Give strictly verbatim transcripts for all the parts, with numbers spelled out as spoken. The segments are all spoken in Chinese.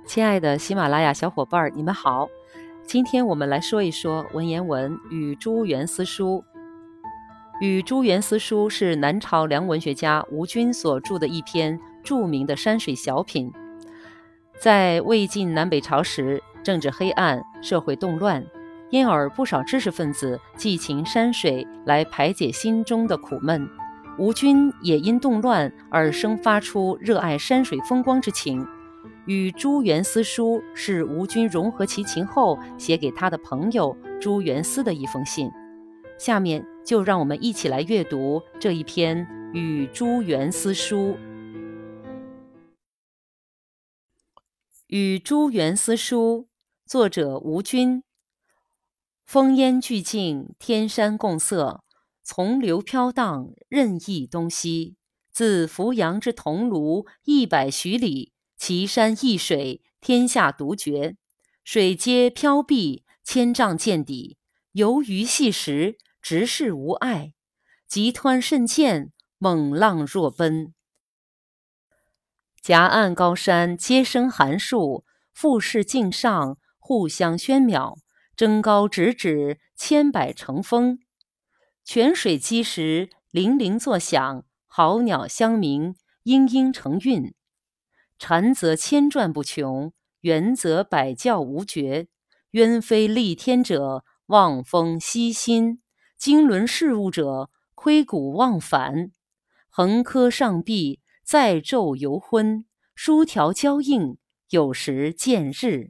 亲爱的喜马拉雅小伙伴，你们好！今天我们来说一说文言文《与朱元思书》。《与朱元思书》是南朝梁文学家吴均所著的一篇著名的山水小品。在魏晋南北朝时，政治黑暗，社会动乱，因而不少知识分子寄情山水来排解心中的苦闷。吴均也因动乱而生发出热爱山水风光之情。与朱元思书是吴均融合其情后写给他的朋友朱元思的一封信。下面就让我们一起来阅读这一篇与朱元思书。与朱元思书，作者吴均。烽烟俱静，天山共色，从流飘荡，任意东西。自扶阳之桐庐一百许里，奇山异水，天下独绝。水皆飘碧，千丈见底，游鱼细石，直视无碍。急湍甚见，猛浪若奔。夹岸高山皆生寒树，复势径上，互相喧邈，争高直指，千百成峰。泉水击石，泠泠作响，好鸟相鸣，嘤嘤成韵。蝉则千转不穷，猿则百叫无绝。鸢飞戾天者，望风息心；经纶事务者，窥谷忘返。横柯上壁，载昼游昏，疏条交映，有时见日。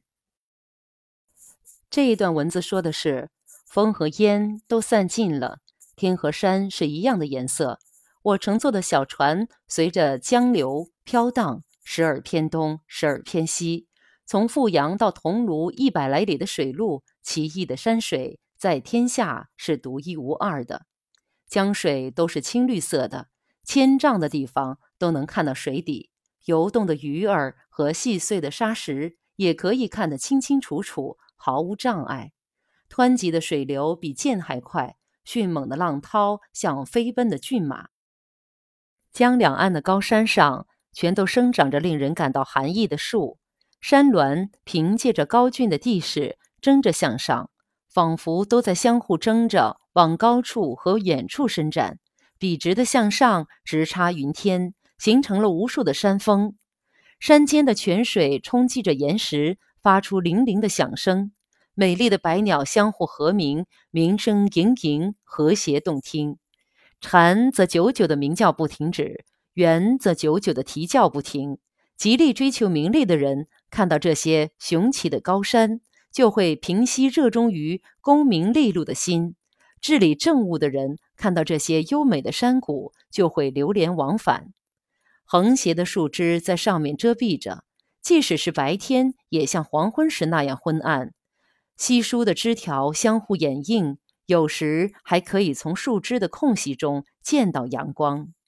这一段文字说的是，风和烟都散尽了，天和山是一样的颜色。我乘坐的小船随着江流飘荡，时而偏东，时而偏西。从富阳到桐庐一百来里的水路，奇异的山水在天下是独一无二的。江水都是青绿色的，千丈的地方都能看到水底，游动的鱼儿和细碎的沙石也可以看得清清楚楚，毫无障碍。湍急的水流比箭还快，迅猛的浪涛像飞奔的骏马。江两岸的高山上全都生长着令人感到寒意的树，山峦凭借着高峻的地势争着向上，仿佛都在相互争着往高处和远处伸展，笔直的向上，直插云天，形成了无数的山峰。山间的泉水冲击着岩石，发出泠泠的响声。美丽的百鸟相互和鸣，鸣声盈盈，和谐动听。蝉则久久地鸣叫不停止，猿则久久地啼叫不停。极力追求名利的人看到这些雄奇的高山，就会平息热衷于功名利禄的心；治理政务的人看到这些优美的山谷，就会流连往返。横斜的树枝在上面遮蔽着，即使是白天，也像黄昏时那样昏暗。稀疏的枝条相互掩映，有时还可以从树枝的空隙中见到阳光。